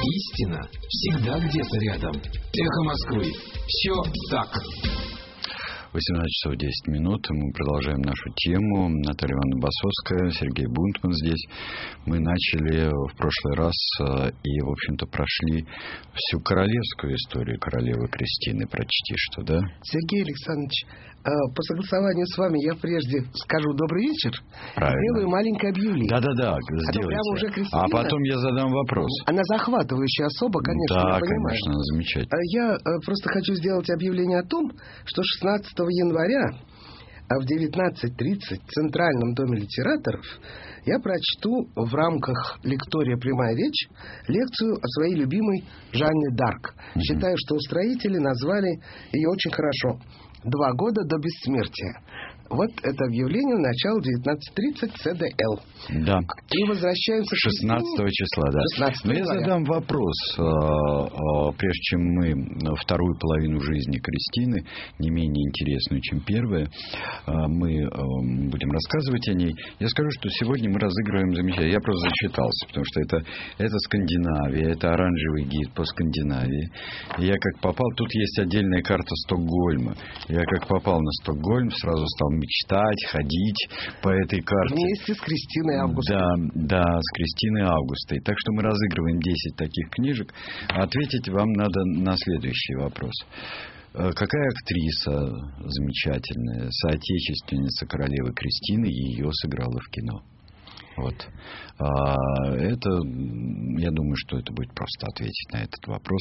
Истина всегда где-то рядом. Эхо Москвы. Все так. 18 часов 10 минут. Мы продолжаем нашу тему. Наталья Ивановна Басовская, Сергей Бунтман здесь. Мы начали в прошлый раз и, в общем-то, прошли всю королевскую историю королевы Кристины. Прочти, что, да? Сергей Александрович, по согласованию с вами я прежде скажу добрый вечер. Правильно. Сделаю маленькое объявление. Да, сделайте. А потом я задам вопрос. Она захватывающая особа, конечно, да, я понимаю. конечно, замечательно. Я просто хочу сделать объявление о том, что 16 января в 19:30 в Центральном доме литераторов я прочту в рамках лектория «Прямая речь» лекцию о своей любимой Жанне д'Арк. Считаю, что устроители назвали ее очень хорошо. «2 года до бессмертия». Вот это объявление, начало 19:30, ЦДЛ. Да. И возвращаемся 16 числа, да. 16 Но я задам вопрос, прежде чем мы вторую половину жизни Кристины, не менее интересную, чем первая, мы будем рассказывать о ней. Я скажу, что сегодня мы разыгрываем замечательно. Я просто зачитался, потому что это Скандинавия, это оранжевый гид по Скандинавии. И я как попал, тут есть отдельная карта Стокгольма. Я как попал на Стокгольм, сразу стал мечтать, ходить по этой карте. Вместе с Кристиной Августой. Да, с Кристиной Августой. Так что мы разыгрываем 10 таких книжек. Ответить вам надо на следующий вопрос. Какая актриса замечательная, соотечественница королевы Кристины, ее сыграла в кино? Вот. Это, я думаю, что это будет просто ответить на этот вопрос.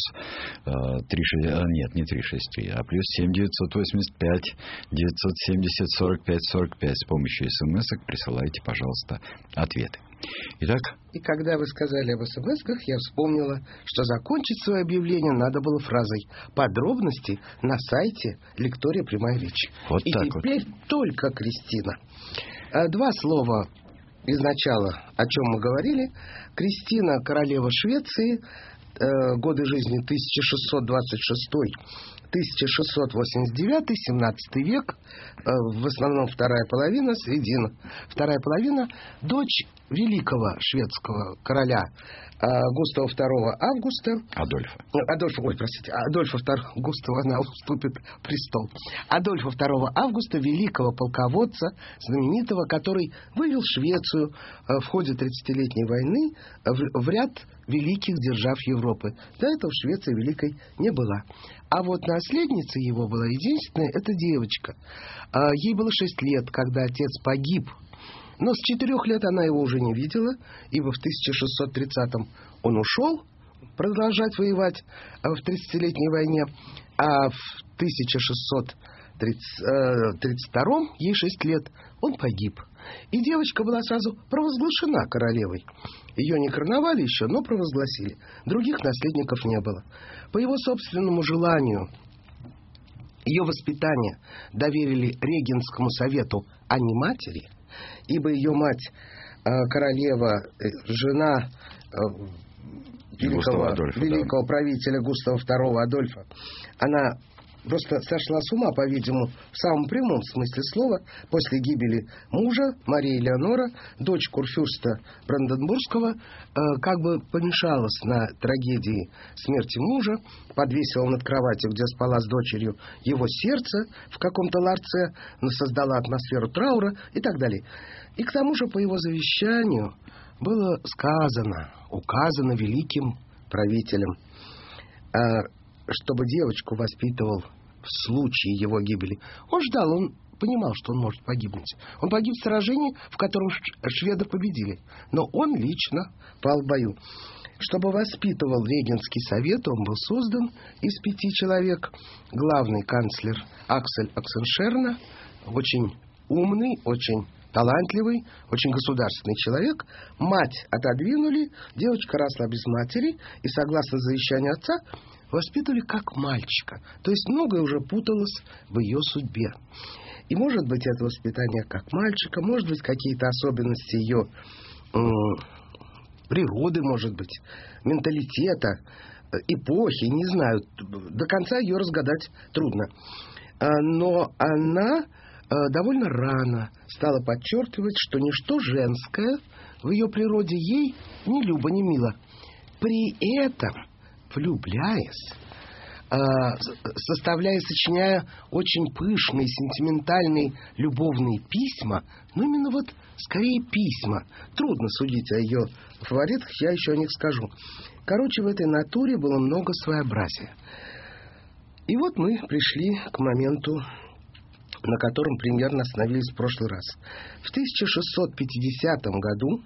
Не 363, а плюс 7 985 970 45 45. С помощью смс-ок присылайте, пожалуйста, ответы. Итак. И когда вы сказали об смс-ках, я вспомнила, что закончить свое объявление надо было фразой «Подробности на сайте лектория «Прямая речь». Вот и так теперь только Кристина. 2 слова из начала, о чем мы говорили. Кристина, королева Швеции, годы жизни 1626-1689, 17 век, в основном вторая половина, середина. Вторая половина, дочь великого шведского короля Густава II Августа. Адольфа II Густава, она уступит престол. Адольфа II Августа, великого полководца, знаменитого, который вывел Швецию в ходе 30-летней войны в ряд великих держав Европы. До этого Швеция великой не была. А вот наследницей его была единственная, это девочка. Ей было 6 лет, когда отец погиб. Но с 4 лет она его уже не видела, ибо в 1630-м он ушел продолжать воевать в 30-летней войне, а в 1632-м, ей 6 лет, он погиб. И девочка была сразу провозглашена королевой. Ее не короновали еще, но провозгласили. Других наследников не было. По его собственному желанию ее воспитание доверили Регенскому совету, а не матери, ибо ее мать, королева, жена великого правителя Густава II Адольфа, она просто сошла с ума, по-видимому, в самом прямом смысле слова, после гибели мужа, Мария Элеонора, дочь курфюрста Бранденбургского, как бы помешалась на трагедии смерти мужа, подвесила над кроватью, где спала с дочерью, его сердце в каком-то ларце, создала атмосферу траура и так далее. И к тому же, по его завещанию было указано великим правителем, чтобы девочку воспитывал в случае его гибели. Он ждал, он понимал, что он может погибнуть. Он погиб в сражении, в котором шведы победили. Но он лично пал в бою. Чтобы воспитывал Регенский совет, он был создан из 5 человек. Главный канцлер Аксель Оксеншерна, очень умный, очень талантливый, очень государственный человек. Мать отодвинули, девочка росла без матери, и, согласно завещанию отца, воспитывали как мальчика. То есть многое уже путалось в ее судьбе. И, может быть, это воспитание как мальчика, может быть, какие-то особенности ее природы, может быть, менталитета, эпохи, не знаю. До конца ее разгадать трудно. Но она довольно рано стала подчеркивать, что ничто женское в ее природе ей ни любо, ни мило. при этом влюбляясь, сочиняя очень пышные, сентиментальные, любовные письма, но именно вот скорее письма. Трудно судить о ее фаворитах, я еще о них скажу. Короче, в этой натуре было много своеобразия. И вот мы пришли к моменту, на котором примерно остановились в прошлый раз. В 1650 году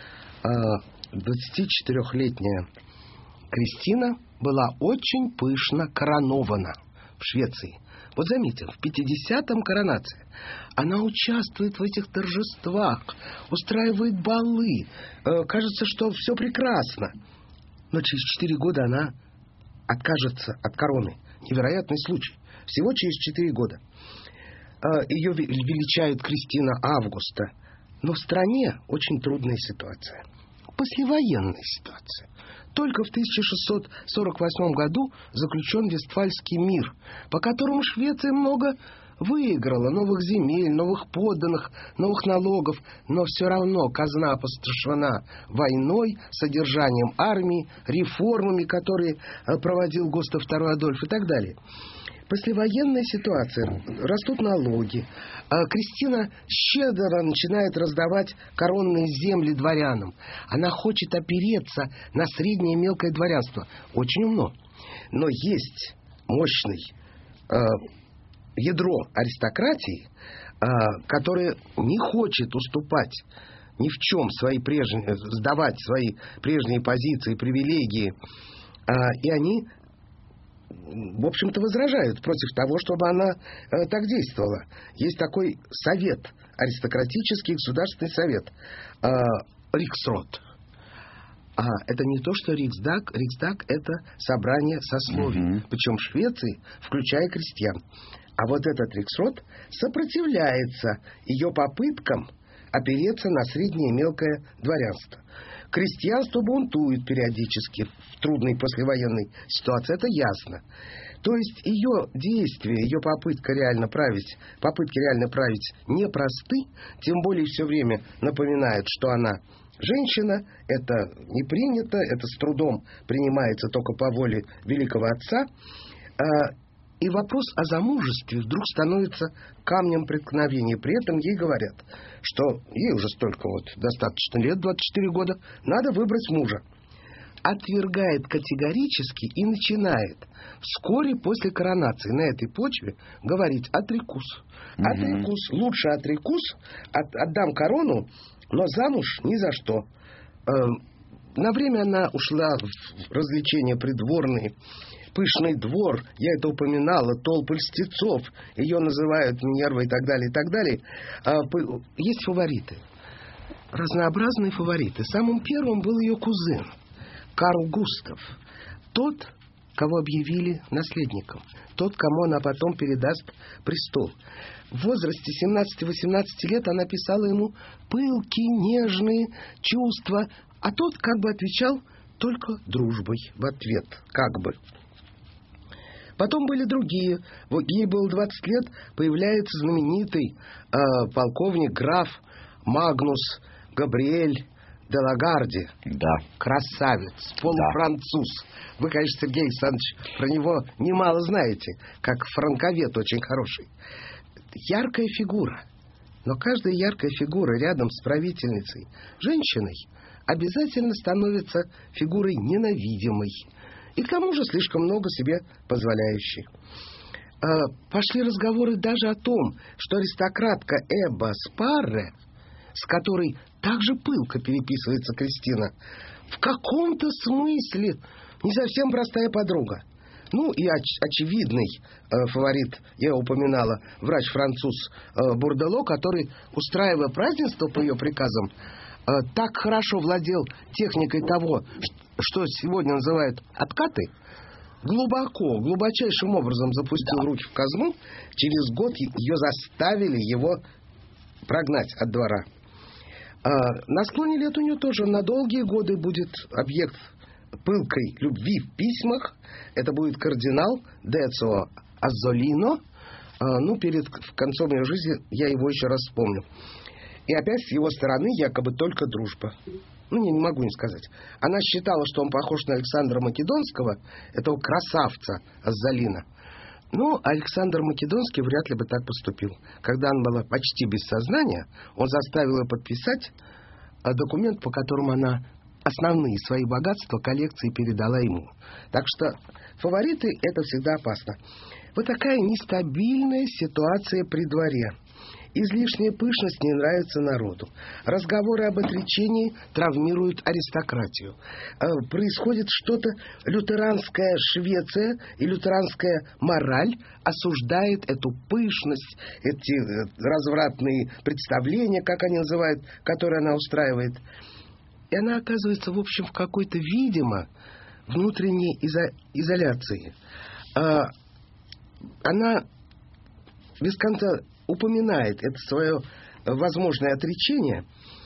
24-летняя Кристина была очень пышно коронована в Швеции. Вот заметим, в 50-м коронация. Она участвует в этих торжествах, устраивает балы. Кажется, что все прекрасно. Но через 4 года она откажется от короны. Невероятный случай. Всего через 4 года. Ее величают Кристина Августа. Но в стране очень трудная ситуация. Послевоенная ситуация. Только в 1648 году заключен Вестфальский мир, по которому Швеция много выиграла: новых земель, новых подданных, новых налогов, но все равно казна опустошена войной, содержанием армии, реформами, которые проводил Густав II Адольф и так далее. Послевоенная ситуация, растут налоги. Кристина щедро начинает раздавать коронные земли дворянам. Она хочет опереться на среднее и мелкое дворянство. Очень умно. Но есть мощный ядро аристократии, которое не хочет уступать ни в чем сдавать свои прежние позиции, привилегии. И они, в общем-то, возражают против того, чтобы она так действовала. Есть такой совет, аристократический государственный совет, Риксрот. Это не то, что Риксдаг. Риксдаг — это собрание сословий, причем в Швеции, включая крестьян. А вот этот Риксрот сопротивляется ее попыткам опереться на среднее и мелкое дворянство. Крестьянство бунтует периодически в трудной послевоенной ситуации, это ясно. То есть ее действия, ее попытки реально править непросты, тем более все время напоминают, что она женщина, это не принято, это с трудом принимается только по воле великого отца. И вопрос о замужестве вдруг становится камнем преткновения. При этом ей говорят, что ей уже столько достаточно лет, 24 года, надо выбрать мужа. Отвергает категорически и начинает вскоре после коронации на этой почве говорить: отрекусь. Отрекусь, лучше отрекусь, отдам корону, но замуж ни за что. На время она ушла в развлечения придворные. Пышный двор, я это упоминала, толпы льстецов, ее называют Минервой и так далее, и так далее. Есть фавориты, разнообразные фавориты. Самым первым был ее кузен Карл Густав, тот, кого объявили наследником, тот, кому она потом передаст престол. В возрасте 17-18 лет она писала ему пылкие, нежные чувства, а тот как бы отвечал только дружбой в ответ, как бы. Потом были другие. Ей было 20 лет, появляется знаменитый полковник граф Магнус Габриэль де Лагарди. Да. Красавец, полуфранцуз. Да. Вы, конечно, Сергей Александрович, про него немало знаете, как франковед очень хороший. Яркая фигура. Но каждая яркая фигура рядом с правительницей, женщиной, обязательно становится фигурой ненавидимой. И к тому же слишком много себе позволяющей. Пошли разговоры даже о том, что аристократка Эбба Спарре, с которой также пылко переписывается Кристина, в каком-то смысле не совсем простая подруга. Ну и очевидный фаворит, я его упоминала, врач-француз Бурдело, который, устраивая празднество по ее приказам, так хорошо владел техникой того, что сегодня называют откаты, глубочайшим образом запустил руки в казну. Через год ее заставили его прогнать от двора. На склоне лет у нее тоже на долгие годы будет объект пылкой любви в письмах. Это будет кардинал Децио Аззолино. Перед концом ее жизни я его еще раз вспомню. И опять с его стороны якобы только дружба. не могу не сказать. Она считала, что он похож на Александра Македонского, этого красавца Аззалина. Но Александр Македонский вряд ли бы так поступил. Когда она была почти без сознания, он заставил ее подписать документ, по которому она основные свои богатства, коллекции передала ему. Так что фавориты — это всегда опасно. Вот такая нестабильная ситуация при дворе. Излишняя пышность не нравится народу. Разговоры об отречении травмируют аристократию. Происходит что-то, лютеранская Швеция и лютеранская мораль осуждает эту пышность, эти развратные представления, как они называют, которые она устраивает. И она оказывается, в общем, в какой-то, видимо, внутренней изоляции. Она без конца упоминает это свое возможное отречение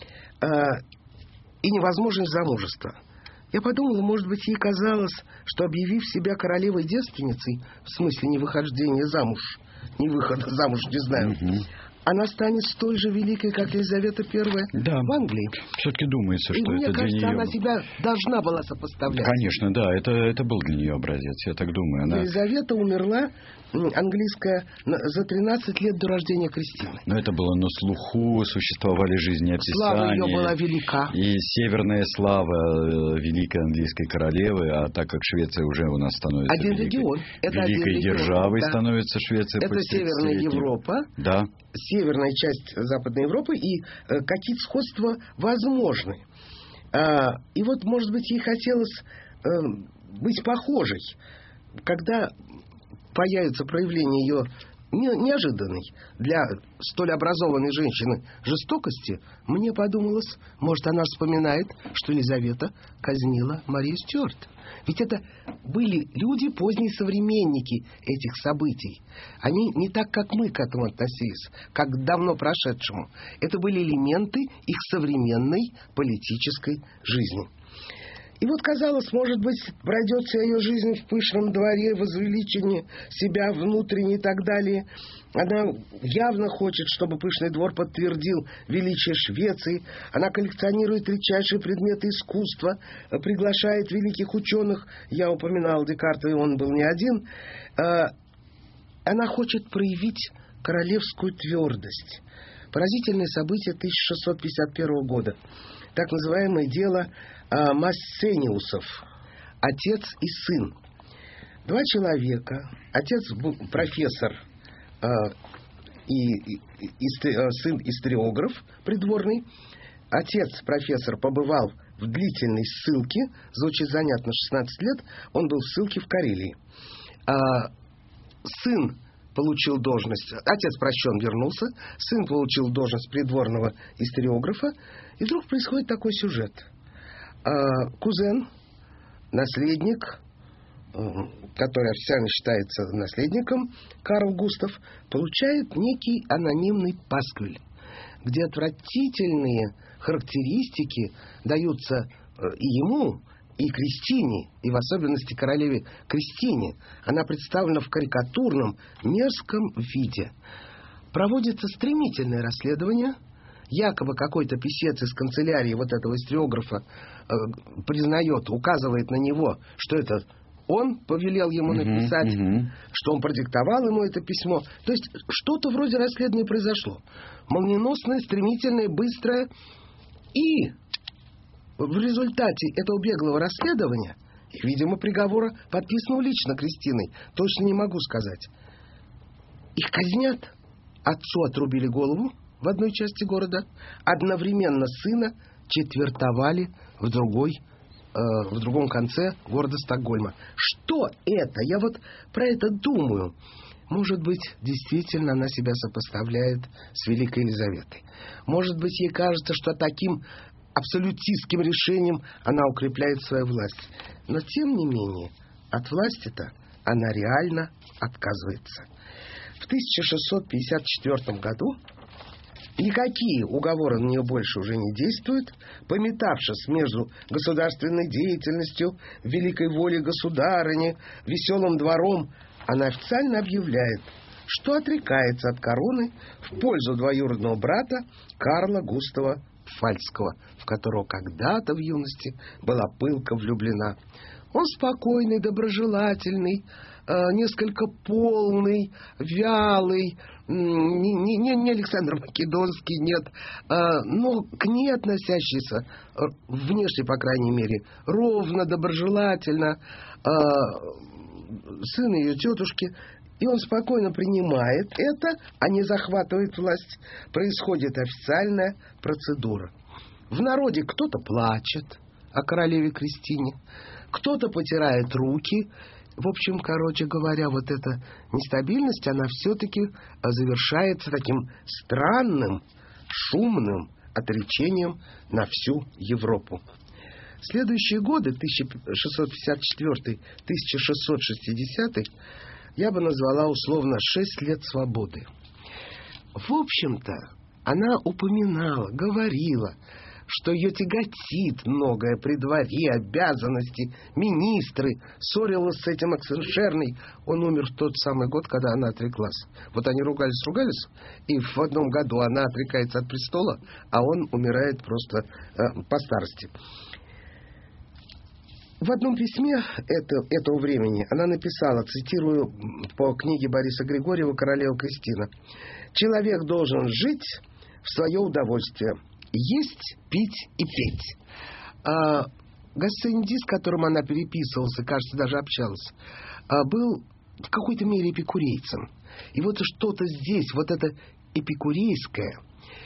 и невозможность замужества. Я подумала, может быть, ей казалось, что, объявив себя королевой-девственницей, в смысле невыхождения замуж, не выхода замуж, не знаю, она станет столь же великой, как Елизавета I в Англии. Все-таки думается, что и это мне кажется, для нее... она себя должна была сопоставлять. Конечно, да, это был для нее образец, я так думаю. Она... Елизавета умерла, английская, за 13 лет до рождения Кристины. Но это было на слуху, существовали жизнеописания. Слава ее была велика. И северная слава великой английской королевы, а так как Швеция уже у нас становится один регион. Это великой один державой, регион, да. Становится Швеция. Это Северная Европа, да. Северная часть Западной Европы, и какие-то сходства возможны. И вот, может быть, ей хотелось быть похожей, когда появится проявление ее неожиданной для столь образованной женщины жестокости. Мне подумалось, может, она вспоминает, что Елизавета казнила Марию Стюарт. Ведь это были люди, поздние современники этих событий. Они не так, как мы к этому относились, как к давно прошедшему. Это были элементы их современной политической жизни. И вот, казалось, может быть, пройдет вся ее жизнь в пышном дворе, возвеличении себя внутренне и так далее. Она явно хочет, чтобы пышный двор подтвердил величие Швеции. Она коллекционирует редчайшие предметы искусства, приглашает великих ученых. Я упоминал Декарта, и он был не один. Она хочет проявить королевскую твердость. Поразительное событие 1651 года. Так называемое дело Массениусов, отец и сын. Два человека, отец был профессор и сын историограф придворный. Отец профессор побывал в длительной ссылке, звучит занятно, 16 лет, он был в ссылке в Карелии. Сын получил должность, отец прощен, вернулся, сын получил должность придворного историографа, и вдруг происходит такой сюжет. Кузен, наследник, который официально считается наследником, Карл Густав, получает некий анонимный пасквиль, где отвратительные характеристики даются и ему, и Кристине, и в особенности королеве Кристине. Она представлена в карикатурном, мерзком виде. Проводится стремительное расследование. Якобы какой-то писец из канцелярии вот этого историографа признает, указывает на него, что это он повелел ему написать, что он продиктовал ему это письмо. То есть что-то вроде расследования произошло. Молниеносное, стремительное, быстрое. И в результате этого беглого расследования, видимо, приговора, подписанного лично Кристиной, точно не могу сказать, их казнят. Отцу отрубили голову в одной части города, одновременно сына четвертовали в другом конце города Стокгольма. Что это? Я вот про это думаю. Может быть, действительно она себя сопоставляет с Великой Елизаветой. Может быть, ей кажется, что таким абсолютистским решением она укрепляет свою власть. Но, тем не менее, от власти-то она реально отказывается. В 1654 году никакие уговоры на нее больше уже не действуют. Пометавшись между государственной деятельностью, великой волей государыни, веселым двором, она официально объявляет, что отрекается от короны в пользу двоюродного брата Карла Густава Пфальцкого, в которого когда-то в юности была пылко влюблена. Он спокойный, доброжелательный, несколько полный, вялый, не Александр Македонский, нет, но к ней относящийся, внешне, по крайней мере, ровно, доброжелательно, сын ее тетушки, и он спокойно принимает это, а не захватывает власть. Происходит официальная процедура. В народе кто-то плачет о королеве Кристине, кто-то потирает руки. В общем, короче говоря, вот эта нестабильность, она все-таки завершается таким странным, шумным отречением на всю Европу. Следующие годы, 1654-1660, я бы назвала условно 6 лет свободы. В общем-то, она упоминала, говорила, что ее тяготит многое при дворе, обязанности, министры. Ссорилась с этим Аксеншерной. Он умер в тот самый год, когда она отреклась. Вот они ругались, и в одном году она отрекается от престола, а он умирает просто по старости. В одном письме этого времени она написала, цитирую по книге Бориса Григорьева «Королева Кристина», «Человек должен жить в свое удовольствие, есть, пить и петь». Гассен Ди, с которым она переписывалась, кажется, даже общалась, был в какой-то мере эпикурейцем. И вот что-то здесь, вот это эпикурейское,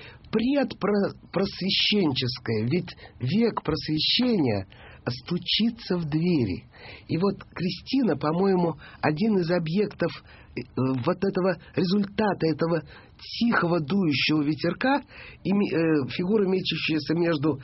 предпросвещенческое, ведь век просвещения стучится в двери. И вот Кристина, по-моему, один из объектов вот этого результата, этого тихого дующего ветерка, фигура, мечущаяся между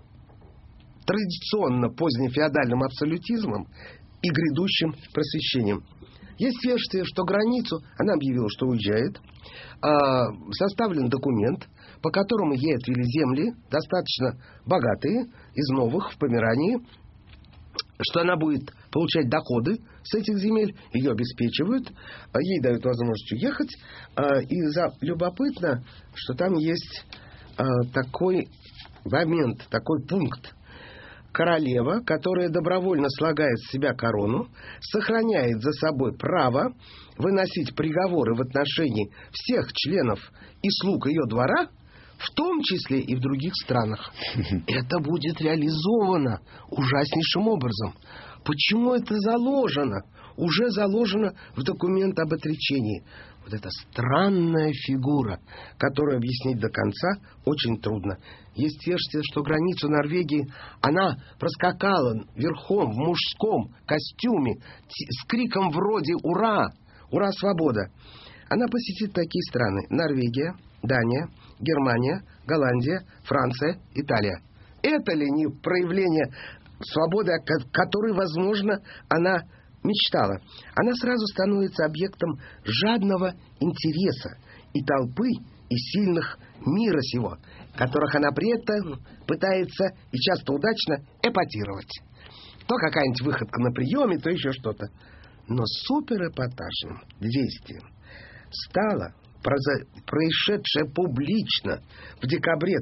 традиционно позднефеодальным абсолютизмом и грядущим просвещением. Есть версия, что границу, она объявила, что уезжает, составлен документ, по которому ей отвели земли, достаточно богатые, из новых, в Померании, что она будет получать доходы с этих земель, ее обеспечивают, ей дают возможность уехать, и любопытно, что там есть такой момент, такой пункт. Королева, которая добровольно слагает с себя корону, сохраняет за собой право выносить приговоры в отношении всех членов и слуг ее двора, в том числе и в других странах. Это будет реализовано ужаснейшим образом. Почему это заложено? Уже заложено в документ об отречении. Вот эта странная фигура, которую объяснить до конца очень трудно. Есть версия, что границу Норвегии она проскакала верхом в мужском костюме с криком вроде «Ура! Ура, свобода!». Она посетит такие страны: Норвегия, Дания, Германия, Голландия, Франция, Италия. Это ли не проявление свободы, о которой, возможно, она мечтала? Она сразу становится объектом жадного интереса и толпы, и сильных мира сего, которых она при этом пытается, и часто удачно, эпатировать. То какая-нибудь выходка на приеме, то еще что-то. Но суперэпатажным действием стало происшедшее публично в декабре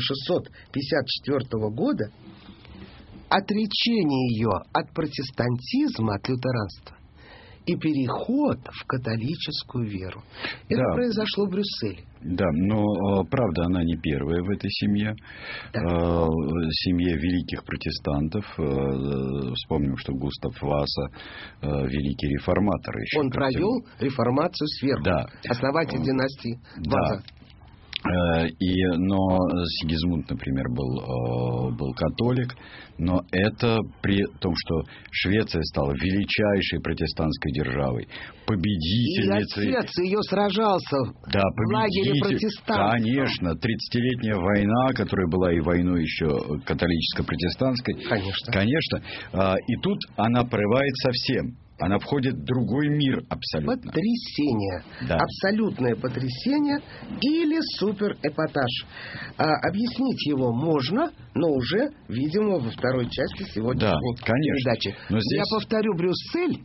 1654 года отречение ее от протестантизма, от лютеранства, и переход в католическую веру. Это произошло в Брюсселе. Да, но, правда, она не первая в этой семье. Да. Семье великих протестантов. Вспомним, что Густав Васа, великий реформатор еще. Он провел реформацию сверху. Да. Основатель династии Васа. Да. Но Сигизмунд, например, был католик, но это при том, что Швеция стала величайшей протестантской державой, победительницей. И отец ее сражался в лагере протестантов. Конечно, 30-летняя война, которая была и войной еще католическо-протестантской. Конечно. И тут она прорывает совсем. Она входит в другой мир абсолютно. Потрясение. Да. Абсолютное потрясение или суперэпатаж. Объяснить его можно, но уже, видимо, во второй части сегодняшней передачи. Но здесь... Я повторю, Брюссель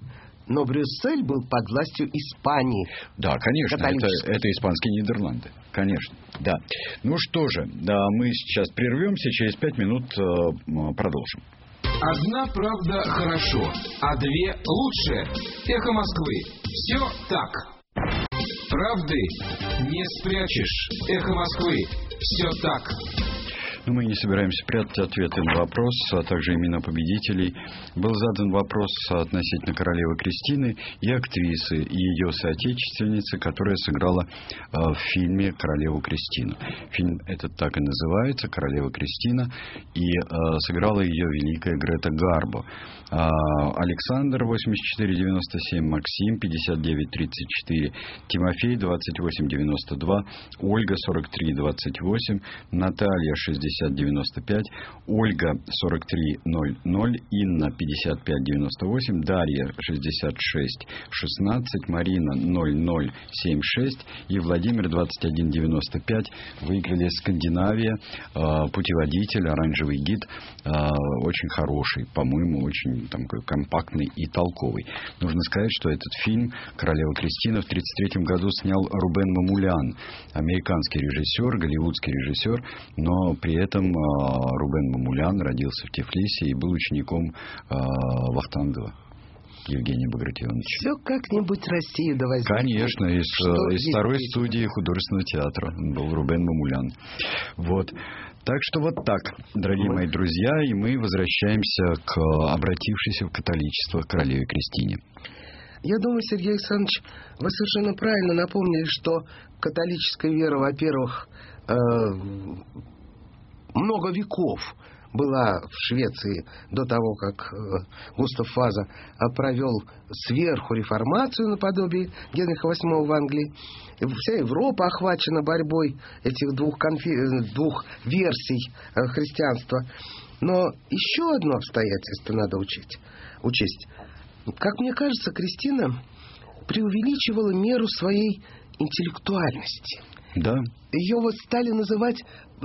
Но Брюссель был под властью Испании. Да, конечно, это испанские Нидерланды. Конечно, да. Ну что же, да, мы сейчас прервемся, через 5 минут продолжим. Одна правда хорошо, а две лучше. Эхо Москвы. Все так. Правды не спрячешь. Эхо Москвы. Все так. Но мы не собираемся прятать ответы на вопрос, а также имена победителей. Был задан вопрос относительно королевы Кристины и актрисы, и ее соотечественницы, которая сыграла в фильме «Королеву Кристину». Фильм этот так и называется «Королева Кристина», и сыграла ее великая Грета Гарбо. Александр 84-97, Максим 59-34, Тимофей 28-92, Ольга 43-28, Наталья 60-95, Ольга 43-00, Инна 55-98, Дарья 66-16, Марина 00-76 и Владимир 21-95. Выиграли «Скандинавия», путеводитель, оранжевый гид, очень хороший, по-моему, очень такой компактный и толковый. Нужно сказать, что этот фильм «Королева Кристина» в 1933 году снял Рубен Мамулян, американский режиссер, голливудский режиссер, но при этом Рубен Мамулян родился в Тифлисе и был учеником Вахтангова Евгения Багратионовича. Все как-нибудь Россию давай. Конечно, из второй студии художественного театра был Рубен Мамулян. Вот. Так что вот так, дорогие мои друзья, и мы возвращаемся к обратившейся в католичество королеве Кристине. Я думаю, Сергей Александрович, вы совершенно правильно напомнили, что католическая вера, во-первых, много веков была в Швеции до того, как Густав Ваза провел сверху реформацию наподобие Генриха VIII в Англии. И вся Европа охвачена борьбой этих двух версий христианства. Но еще одно обстоятельство надо учесть. Как мне кажется, Кристина преувеличивала меру своей интеллектуальности. Да. Ее вот стали называть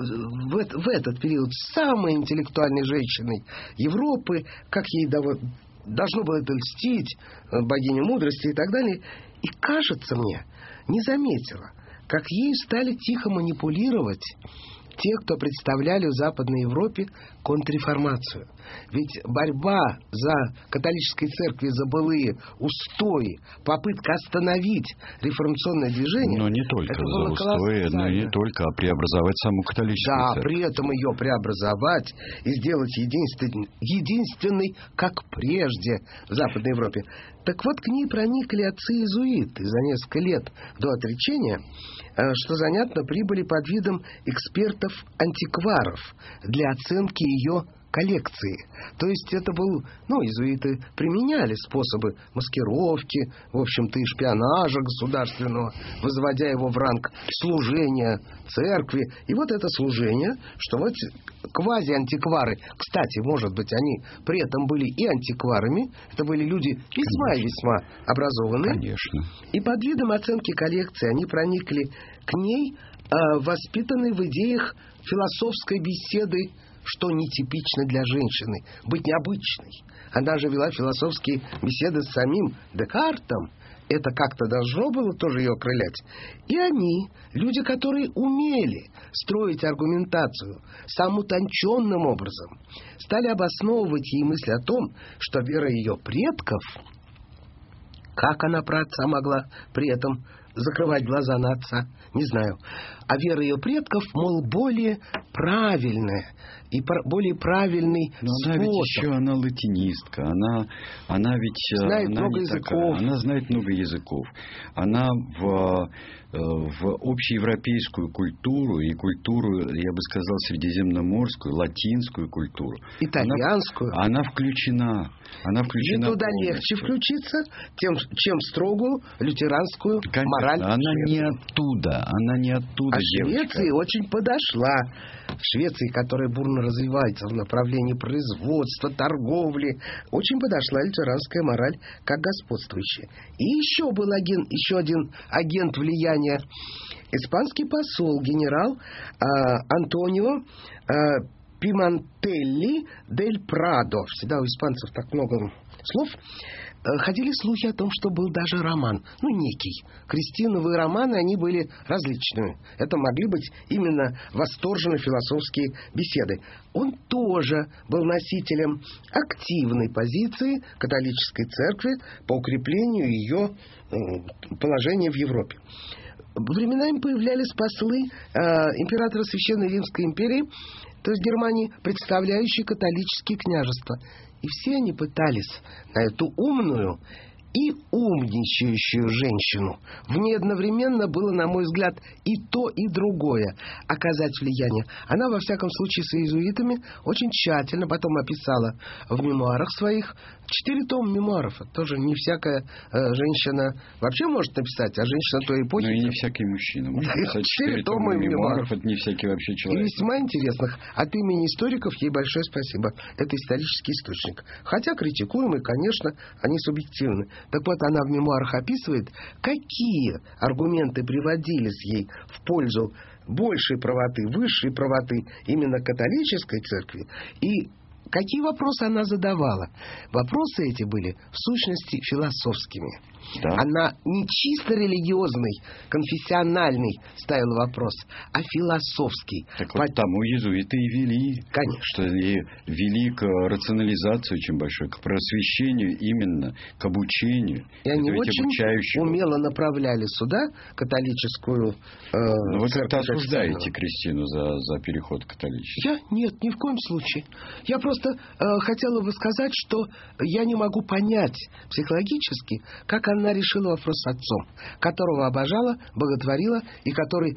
в этот период самой интеллектуальной женщиной Европы, как ей должно было это льстить, богиня мудрости и так далее. И, кажется мне, не заметила, как ею стали тихо манипулировать те, кто представляли в Западной Европе контрреформацию. Ведь борьба за католической церкви, за былые устои, попытка остановить реформационное движение... Но не только за устои, но не только, а преобразовать саму католическую церковь. Да, при этом ее преобразовать и сделать единственной, как прежде, в Западной Европе. Так вот, к ней проникли отцы-иезуиты за несколько лет до отречения, что занятно, прибыли под видом экспертов-антикваров для оценки ее коллекции. То есть это был... иезуиты применяли способы маскировки, в общем-то, и шпионажа государственного, возводя его в ранг служения церкви. И вот это служение, что вот квази-антиквары, кстати, может быть, они при этом были и антикварами, это были люди весьма и весьма образованные. Конечно. И под видом оценки коллекции они проникли к ней, воспитанные в идеях философской беседы, что нетипично для женщины, быть необычной. Она же вела философские беседы с самим Декартом. Это как-то должно было тоже ее окрылять. И они, люди, которые умели строить аргументацию самым утонченным образом, стали обосновывать ей мысль о том, что вера ее предков, как она про отца могла при этом закрывать глаза на отца, не знаю. А вера ее предков, мол, более правильная и более правильный способ. Она ведь еще, она латинистка, она ведь... Знает много языков. Она знает много языков. Она в общеевропейскую культуру и культуру, я бы сказал, средиземноморскую, латинскую культуру. Итальянскую. Она включена. И туда легче включиться, чем в строгую лютеранскую мораль. Она не оттуда. А Швеции очень подошла. В Швеции, которая бурно развивается в направлении производства, торговли, очень подошла лютеранская мораль как господствующая. И еще был один агент влияния. Испанский посол, генерал Антонио Пимантелли дель Прадо. Всегда у испанцев так много слов. ходили слухи о том, что был даже роман, некий. Кристиновые романы, они были различными. Это могли быть именно восторженные философские беседы. Он тоже был носителем активной позиции католической церкви по укреплению ее положения в Европе. Временами появлялись послы императора Священной Римской империи, то есть Германии, представляющие католические княжества. И все они пытались на эту умную и умничающую женщину, в ней одновременно было, на мой взгляд, и то, и другое, оказать влияние. Она, во всяком случае, с иезуитами очень тщательно потом описала в мемуарах своих, 4 тома мемуаров. Это тоже не всякая женщина вообще может написать, а женщина той эпохи... Ну и не всякий мужчина может написать 4 тома мемуаров. Это не всякий вообще человек. И весьма интересных. От имени историков ей большое спасибо. Это исторический источник. Хотя критикуемый, конечно, они субъективны. Так вот, она в мемуарах описывает, какие аргументы приводились ей в пользу большей правоты, высшей правоты именно католической церкви, и какие вопросы она задавала. Вопросы эти были, в сущности, философскими. Да. Она не чисто религиозный, конфессиональный ставила вопрос, а философский. Так вот тому иезуиты и вели. Конечно. Что и вели к рационализации очень большой, к просвещению именно, к обучению. И они очень умело направляли сюда католическую Но вы как-то осуждаете Кристину за переход к католичеству? Нет, ни в коем случае. Я просто хотела бы сказать, что я не могу понять психологически, как она решила вопрос с отцом, которого обожала, боготворила и который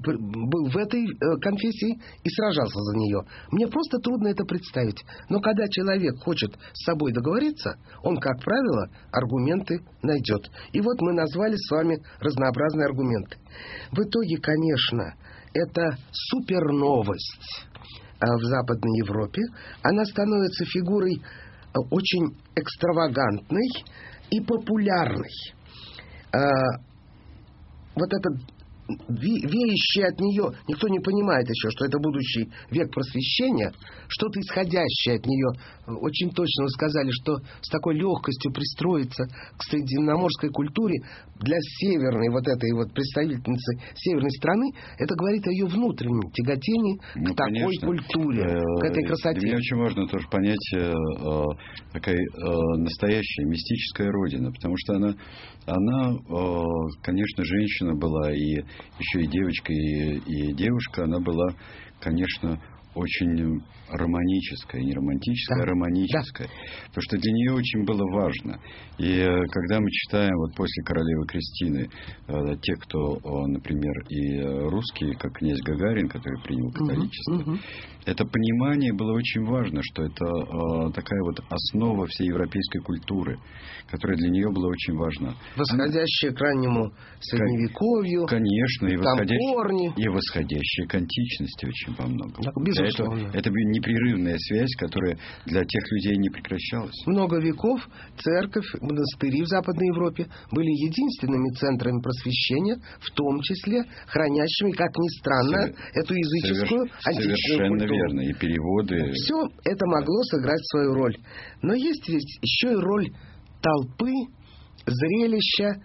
был в этой конфессии и сражался за нее. Мне просто трудно это представить. Но когда человек хочет с собой договориться, он, как правило, аргументы найдет. И вот мы назвали с вами разнообразные аргументы. В итоге, конечно, это суперновость в Западной Европе. Она становится фигурой очень экстравагантной и популярной. Вот этот веющий от нее, никто не понимает еще, что это будущий век просвещения, что-то исходящее от нее. Очень точно вы сказали, что с такой легкостью пристроиться к средиземноморской культуре для северной вот этой вот представительницы северной страны, это говорит о ее внутреннем тяготении к такой культуре, к этой красоте. Для меня очень важно тоже понять такая настоящая мистическая родина, потому что она, конечно, женщина была, и еще и девочка, и девушка, она была, конечно, очень романическая, не романтическая, а романическая. Потому что для нее очень было важно. И когда мы читаем вот после королевы Кристины, те, кто, например, и русские, как князь Гагарин, который принял католичество, это понимание было очень важно, что это такая вот основа всей европейской культуры, которая для нее была очень важна. Восходящая к раннему средневековью. Конечно, и восходящая к античности очень во многом. Безусловно. Это непрерывная связь, которая для тех людей не прекращалась. Много веков церковь, монастыри в Западной Европе были единственными центрами просвещения, в том числе хранящими, как ни странно, эту языческую античную совершенно культуру. Верно, и переводы. Все это могло сыграть свою роль. Но есть ведь еще и роль толпы, зрелища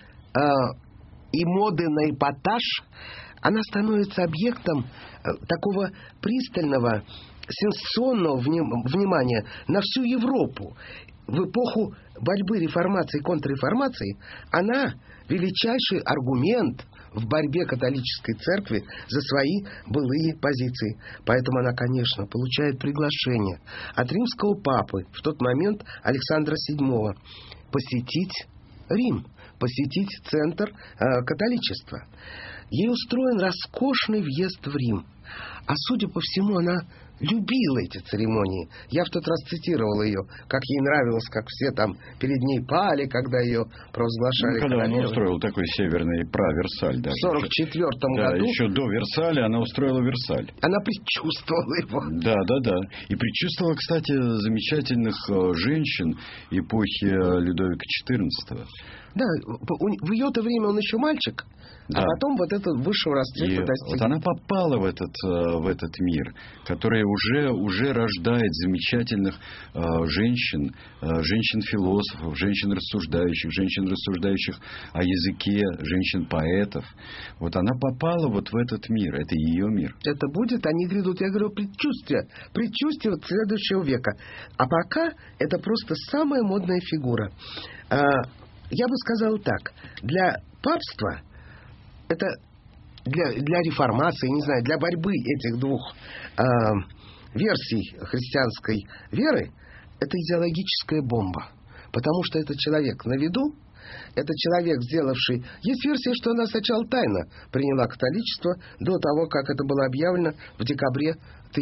и моды на эпатаж. Она становится объектом такого пристального, сенсационного внимания на всю Европу. В эпоху борьбы реформации и контрреформации она величайший аргумент в борьбе католической церкви за свои былые позиции. Поэтому она, конечно, получает приглашение от римского папы, в тот момент Александра VII, посетить Рим, посетить центр католичества. Ей устроен роскошный въезд в Рим. А судя по всему, она любила эти церемонии. Я в тот раз цитировал ее, как ей нравилось, как все там перед ней пали, когда ее провозглашали когда королевой. она устроила такой северный Версаль. В 1944 году. Еще до Версаля она устроила Версаль. Она предчувствовала его. Да. И предчувствовала, кстати, замечательных женщин эпохи Людовика XIV. Да, в ее-то время он еще мальчик, а потом вот этот высшего расцвета достиг. Вот она попала в этот мир, который уже рождает замечательных женщин, женщин-философов, женщин рассуждающих о языке, женщин-поэтов. Вот она попала вот в этот мир, это ее мир. Это будет, они грядут, я говорю, предчувствие вот следующего века. А пока это просто самая модная фигура. Я бы сказал так, для папства, это для реформации, не знаю, для борьбы этих двух версий христианской веры, это идеологическая бомба. Потому что это человек на виду, это человек, сделавший... Есть версия, что она сначала тайно приняла католичество до того, как это было объявлено в декабре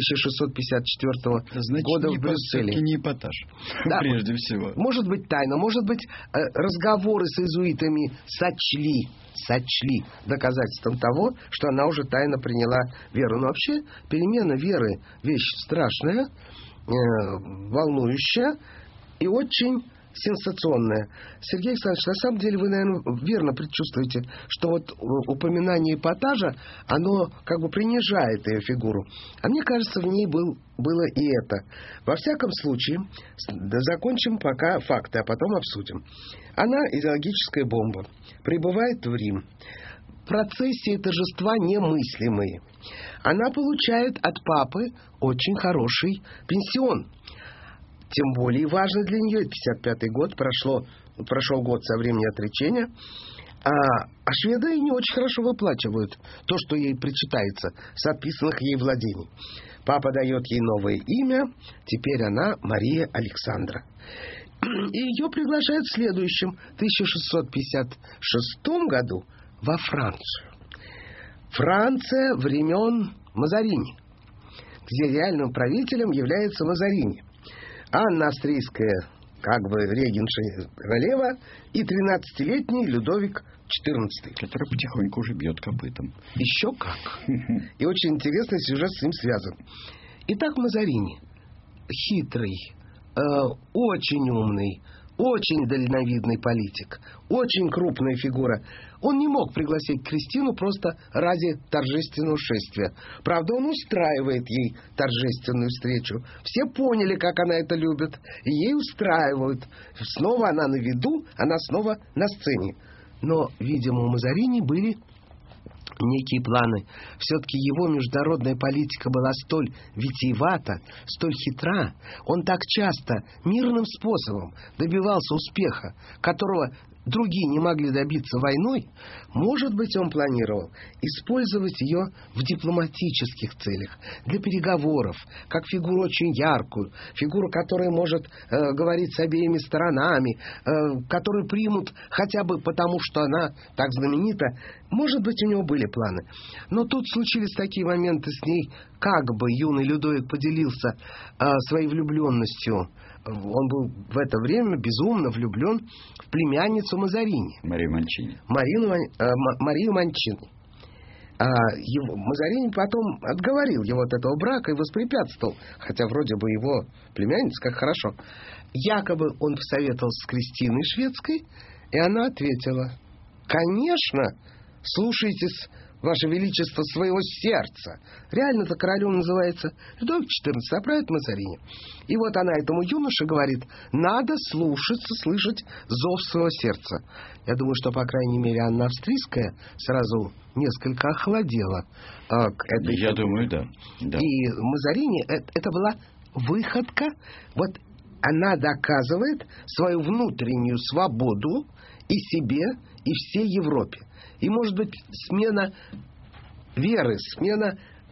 1654 года в Брюсселе. Значит, не эпатаж, да, прежде всего. Может быть тайно, может быть разговоры с иезуитами сочли доказательством того, что она уже тайно приняла веру. Но вообще перемена веры — вещь страшная, волнующая и очень сенсационная. Сергей Александрович, на самом деле вы, наверное, верно предчувствуете, что вот упоминание эпатажа, оно как бы принижает ее фигуру. А мне кажется, в ней было и это. Во всяком случае, закончим пока факты, а потом обсудим. Она идеологическая бомба. Прибывает в Рим. Процессии торжества немыслимые. Она получает от папы очень хороший пенсион. Тем более важно для нее, 55-й год, прошел год со времени отречения, а шведы ей не очень хорошо выплачивают то, что ей причитается с отписанных ей владений. Папа дает ей новое имя, теперь она Мария Александра. И ее приглашают в следующем, 1656 году, во Францию. Франция времен Мазарини, где реальным правителем является Мазарини. Анна Австрийская, как бы регенша королева, и 13-летний Людовик XIV. Который потихоньку уже бьет копытом. Еще как. И очень интересный сюжет с ним связан. Итак, Мазарини. Хитрый, очень умный, очень дальновидный политик, очень крупная фигура. Он не мог пригласить Кристину просто ради торжественного шествия. Правда, он устраивает ей торжественную встречу. Все поняли, как она это любит, и ей устраивают. Снова она на виду, она снова на сцене. Но, видимо, у Мазарини были некие планы. Все-таки его международная политика была столь витиевата, столь хитра. Он так часто мирным способом добивался успеха, которого другие не могли добиться войной. Может быть, он планировал использовать ее в дипломатических целях, для переговоров, как фигуру очень яркую, фигуру, которая может говорить с обеими сторонами, которую примут хотя бы потому, что она так знаменита. Может быть, у него были планы. Но тут случились такие моменты с ней, как бы юный Людовик поделился своей влюбленностью. Он был в это время безумно влюблен в племянницу Мазарини. Марию Манчини. Марию Манчини. Мазарини потом отговорил его от этого брака и воспрепятствовал, хотя вроде бы его племянница, как хорошо. Якобы он посоветовался с Кристиной шведской, и она ответила: «Конечно, слушайтесь, Ваше Величество, своего сердца». Реально-то королем называется Людовик XIV, а правит Мазарини. И вот она этому юноше говорит: надо слышать зов своего сердца. Я думаю, что, по крайней мере, Анна Австрийская сразу несколько охладела к этой... Я думаю, да. И Мазарини, это была выходка. Вот она доказывает свою внутреннюю свободу и себе, и всей Европе. И, может быть, смена веры, смена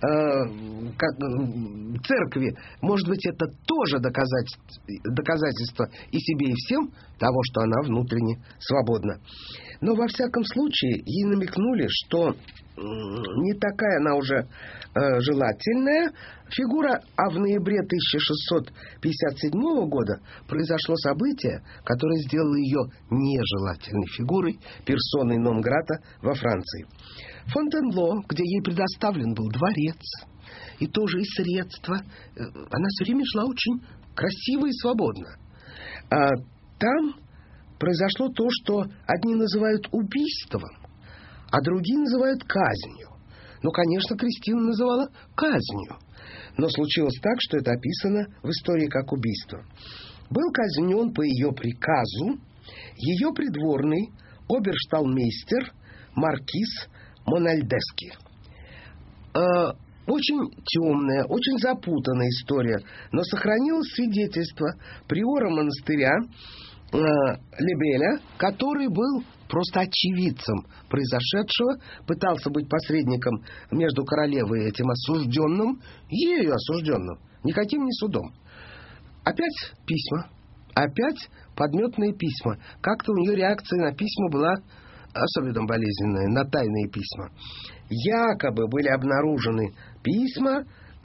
церкви, может быть, это тоже доказательство и себе, и всем того, что она внутренне свободна. Но, во всяком случае, ей намекнули, что не такая она уже желательная фигура, а в ноябре 1657 года произошло событие, которое сделало ее нежелательной фигурой, персоной нон-грата во Франции. Фонтенбло, где ей предоставлен был дворец, и тоже и средства, она все время шла очень красиво и свободно. Там произошло то, что одни называют убийством, а другие называют казнью. Но, конечно, Кристина называла казнью. Но случилось так, что это описано в истории как убийство. Был казнен по ее приказу ее придворный обершталмейстер маркиз Мональдески. Очень темная, очень запутанная история, но сохранилось свидетельство приора монастыря Лебеля, который был просто очевидцем произошедшего, пытался быть посредником между королевой и этим осужденным, ею осужденным, никаким не судом. Опять письма, опять подметные письма. Как-то у нее реакция на письма была особенно болезненная, на тайные письма. Якобы были обнаружены письма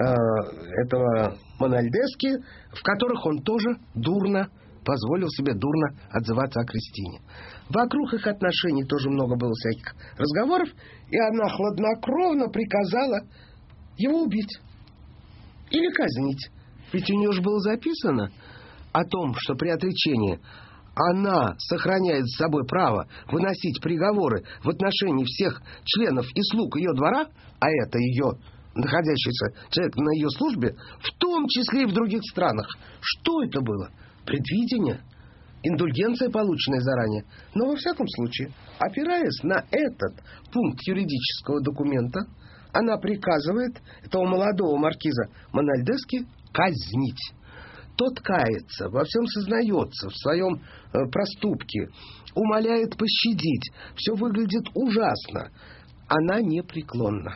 этого Мональдески, в которых он тоже позволил себе дурно отзываться о Кристине. Вокруг их отношений тоже много было всяких разговоров, и она хладнокровно приказала его убить или казнить. Ведь у нее же было записано о том, что при отречении она сохраняет за собой право выносить приговоры в отношении всех членов и слуг ее двора, а это ее находящийся человек на ее службе, в том числе и в других странах. Что это было? Предвидение? Индульгенция, полученная заранее? Но, во всяком случае, опираясь на этот пункт юридического документа, она приказывает этого молодого маркиза Мональдески казнить. Тот кается, во всем сознается, в своем проступке, умоляет пощадить. Все выглядит ужасно. Она непреклонна.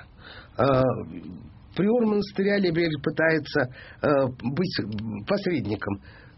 Приор монастыря Лебель пытается быть посредником.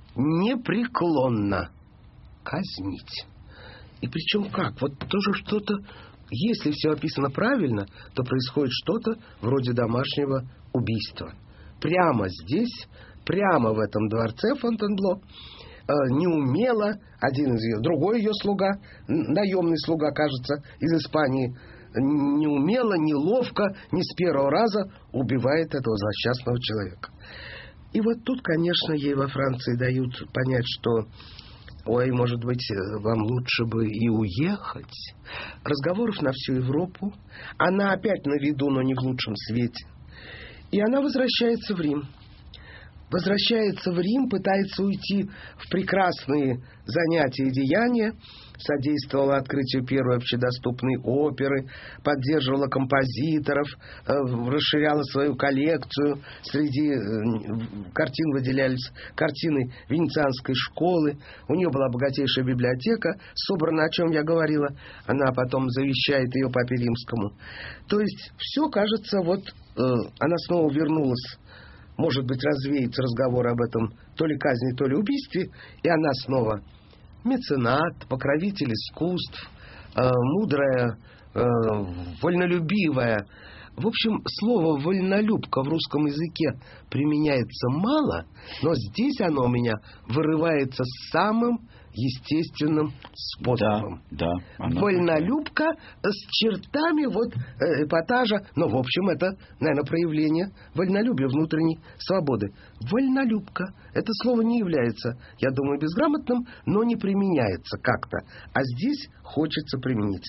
Непреклонно казнить. И причем как? Вот тоже что-то, если все описано правильно, то происходит что-то вроде домашнего убийства. Прямо здесь, прямо в этом дворце Фонтенбло, неумело другой ее слуга, наемный слуга, кажется, из Испании, неумело, неловко, не с первого раза убивает этого злосчастного человека. И вот тут, конечно, ей во Франции дают понять, что ой, может быть, вам лучше бы и уехать. Разговоров на всю Европу. Она опять на виду, но не в лучшем свете. И она возвращается в Рим. Возвращается в Рим, пытается уйти в прекрасные занятия и деяния, содействовала открытию первой общедоступной оперы, поддерживала композиторов, расширяла свою коллекцию. Среди картин выделялись картины Венецианской школы. У нее была богатейшая библиотека, собрана, о чем я говорила. Она потом завещает ее папе Римскому. То есть все, кажется, она снова вернулась. Может быть, развеется разговор об этом то ли казни, то ли убийстве, и она снова меценат, покровитель искусств, мудрая, вольнолюбивая. В общем, слово «вольнолюбка» в русском языке применяется мало, но здесь оно у меня вырывается самым естественным способом. Да, вольнолюбка с чертами эпатажа, но, в общем, это, наверное, проявление вольнолюбия, внутренней свободы. Вольнолюбка. Это слово не является, я думаю, безграмотным, но не применяется как-то. А здесь хочется применить.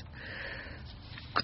К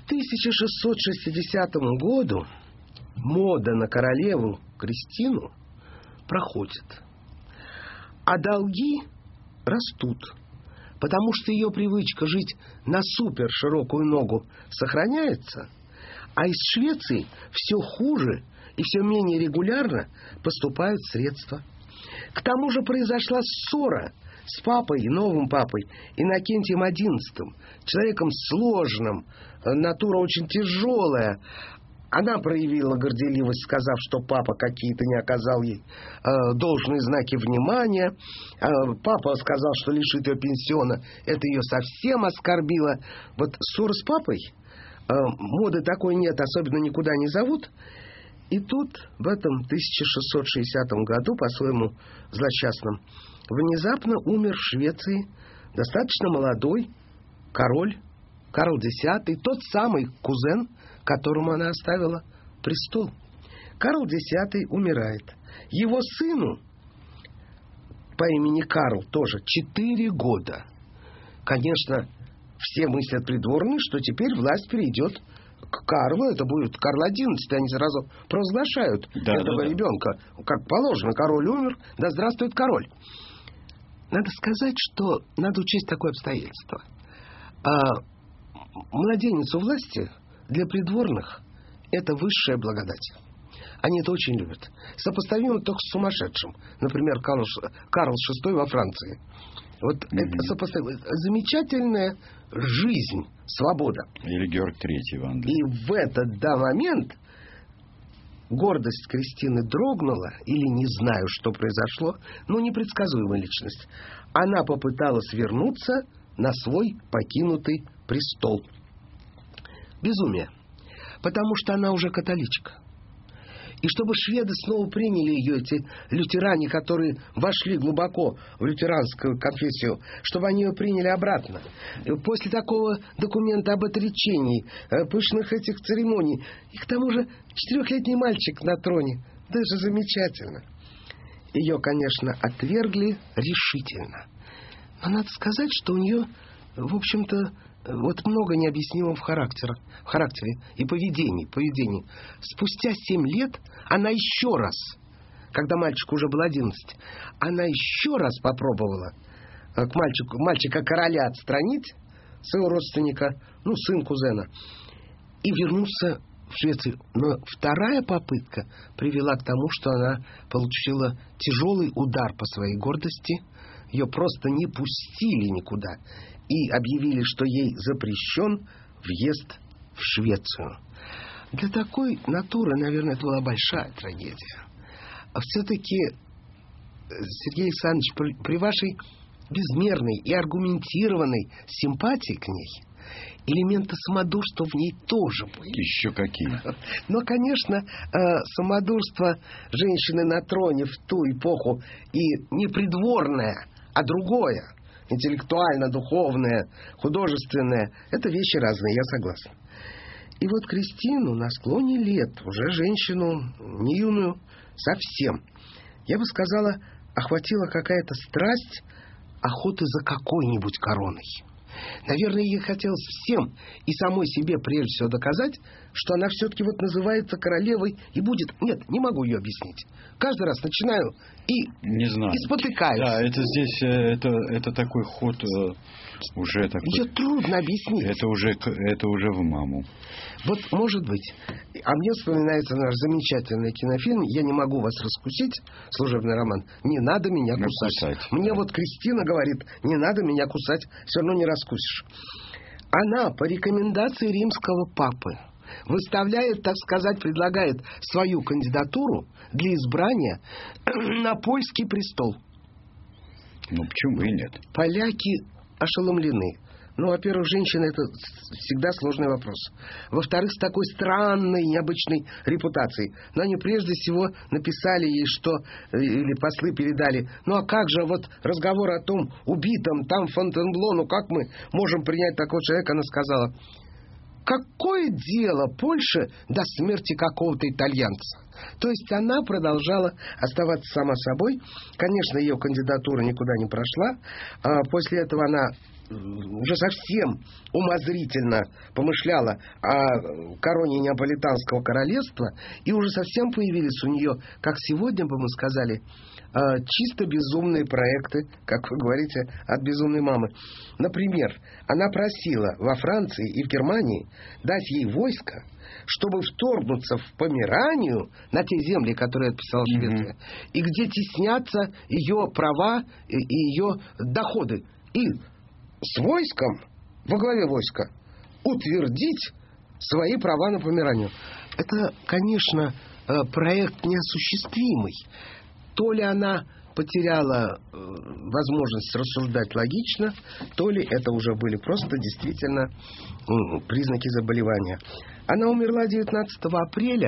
1660 году мода на королеву Кристину проходит. А долги растут, потому что ее привычка жить на супер широкую ногу сохраняется, а из Швеции все хуже и все менее регулярно поступают средства. К тому же произошла ссора с папой, новым папой, Иннокентием XI, человеком сложным, натура очень тяжелая. Она проявила горделивость, сказав, что папа какие-то не оказал ей должные знаки внимания. Папа сказал, что лишит ее пенсиона. Это ее совсем оскорбило. Вот ссора с папой, моды такой нет, особенно никуда не зовут. И тут, в этом 1660 году, по-своему злосчастном, внезапно умер в Швеции достаточно молодой король, Карл X, тот самый кузен, которому она оставила престол. Карл X умирает. Его сыну по имени Карл тоже 4 года. Конечно, все мыслят придворные, что теперь власть перейдет к Карлу, это будет Карл XI, они сразу провозглашают этого ребенка. Как положено, король умер, да здравствует король. Надо сказать, что надо учесть такое обстоятельство. Младенец у власти для придворных – это высшая благодать. Они это очень любят. Сопоставимо только с сумасшедшим. Например, Карл VI во Франции. Вот это сопоставимо. Замечательная жизнь, свобода. Или Георг III в Англии. И в этот момент гордость Кристины дрогнула, или не знаю, что произошло, но непредсказуемая личность. Она попыталась вернуться на свой покинутый престол. Безумие. Потому что она уже католичка. И чтобы шведы снова приняли ее, эти лютеране, которые вошли глубоко в лютеранскую конфессию, чтобы они ее приняли обратно. И после такого документа об отречении, пышных этих церемоний, и к тому же 4-летний мальчик на троне. Да это же замечательно. Ее, конечно, отвергли решительно. Но надо сказать, что у нее, в общем-то, вот много необъяснимого в характере и поведении. Спустя 7 лет она еще раз, когда мальчику уже было 11, она еще раз попробовала к мальчика короля отстранить, своего родственника, сын кузена, и вернуться в Швецию. Но вторая попытка привела к тому, что она получила тяжелый удар по своей гордости. Ее просто не пустили никуда и объявили, что ей запрещен въезд в Швецию. Для такой натуры, наверное, это была большая трагедия. А все-таки, Сергей Александрович, при вашей безмерной и аргументированной симпатии к ней, элементы самодурства в ней тоже были. Еще какие? Но, конечно, самодурство женщины на троне в ту эпоху и не придворное, а другое, интеллектуально-духовное, художественное, это вещи разные, я согласен. И вот Кристину на склоне лет, уже женщину не юную совсем, я бы сказала, охватила какая-то страсть охоты за какой-нибудь короной. Наверное, ей хотелось всем и самой себе прежде всего доказать, что она все-таки вот называется королевой и будет... Нет, не могу ее объяснить. Каждый раз начинаю и спотыкаюсь. Да, это здесь, это такой ход уже такой... Ее трудно объяснить. Это уже в маму. Вот, может быть. А мне вспоминается наш замечательный кинофильм «Я не могу вас раскусить», служебный роман. «Не надо меня кусать». Мне вот Кристина говорит, не надо меня кусать, все равно не раскусишь. Она по рекомендации римского папы выставляет, так сказать, предлагает свою кандидатуру для избрания на польский престол. Почему бы и нет? Поляки ошеломлены. Во-первых, женщина — это всегда сложный вопрос. Во-вторых, с такой странной, необычной репутацией. Но они прежде всего написали ей, что... Или послы передали. А как же вот разговор о том убитом там Фонтенбло, как мы можем принять такого человека? Она сказала: какое дело Польше до смерти какого-то итальянца? То есть она продолжала оставаться сама собой. Конечно, ее кандидатура никуда не прошла. После этого она уже совсем умозрительно помышляла о короне Неаполитанского королевства, и уже совсем появились у нее, как сегодня бы мы сказали, чисто безумные проекты, как вы говорите, от безумной мамы. Например, она просила во Франции и в Германии дать ей войско, чтобы вторгнуться в Померанию, на те земли, которые отписала Швеция, и где теснятся ее права и ее доходы. И с войском, во главе войска, утвердить свои права на Померанию. Это, конечно, проект неосуществимый. То ли она потеряла возможность рассуждать логично, то ли это уже были просто действительно признаки заболевания. Она умерла 19 апреля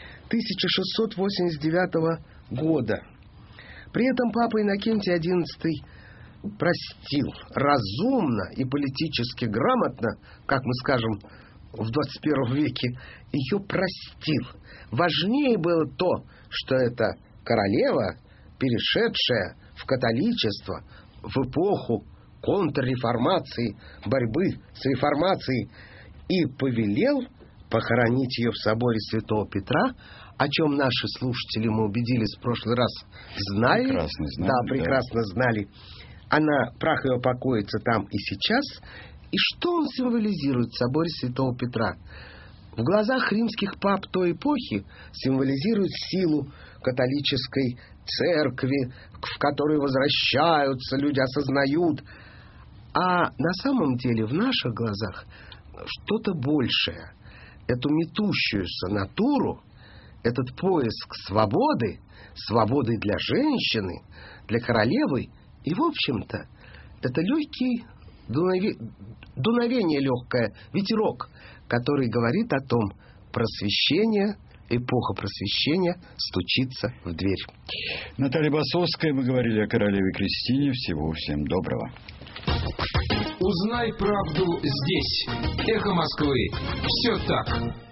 1689 года. При этом папа Иннокентий XI простил разумно и политически грамотно, как мы скажем в 21 веке, ее простил. Важнее было то, что это королева, перешедшая в католичество в эпоху контрреформации, борьбы с реформацией, и повелел похоронить ее в соборе Святого Петра, о чем наши слушатели, мы убедились в прошлый раз, знали. Прекрасно знали. Да, прекрасно знали. Прах ее покоится там и сейчас. И что он символизирует в соборе Святого Петра? В глазах римских пап той эпохи символизирует силу католической церкви, в которой возвращаются, люди осознают. А на самом деле в наших глазах что-то большее. Эту метущуюся натуру, этот поиск свободы, свободы для женщины, для королевы, и, в общем-то, это легкий дуновение легкое, ветерок, который говорит о том, просвещение, эпоха просвещения стучится в дверь. Наталья Басовская, мы говорили о королеве Кристине. Всего всем доброго. Узнай правду здесь. Эхо Москвы. Все так.